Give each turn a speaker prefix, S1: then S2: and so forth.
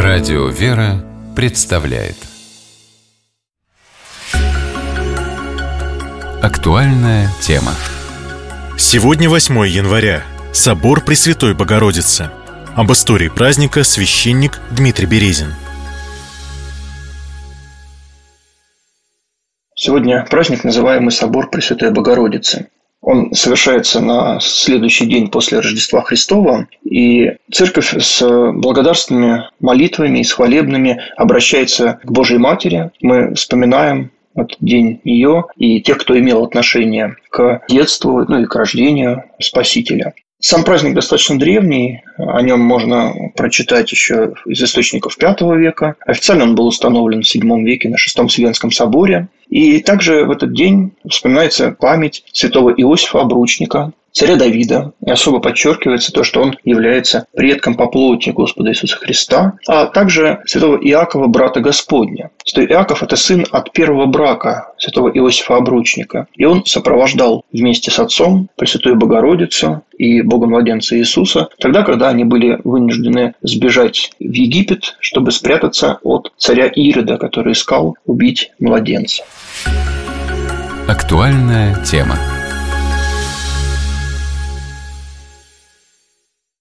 S1: Радио «Вера» представляет актуальная тема.
S2: Сегодня 8 января. Собор Пресвятой Богородицы. Об истории праздника священник Дмитрий Березин.
S3: Сегодня праздник, называемый Собор Пресвятой Богородицы. Он совершается на следующий день после Рождества Христова, и Церковь с благодарственными молитвами и с хвалебными обращается к Божьей Матери. Мы вспоминаем этот день ее и тех, кто имел отношение к детству, и к рождению Спасителя. Сам праздник достаточно древний, о нем можно прочитать еще из источников V века. Официально он был установлен в VII веке на Шестом Вселенском соборе. И также в этот день вспоминается память святого Иосифа Обручника, царя Давида. И особо подчеркивается то, что он является предком по плоти Господа Иисуса Христа, а также святого Иакова, брата Господня. Святой Иаков – это сын от первого брака святого Иосифа Обручника. И он сопровождал вместе с отцом Пресвятую Богородицу и Бога-младенца Иисуса, тогда, когда они были вынуждены сбежать в Египет, чтобы спрятаться от царя Ирода, который искал убить младенца.
S1: Актуальная тема.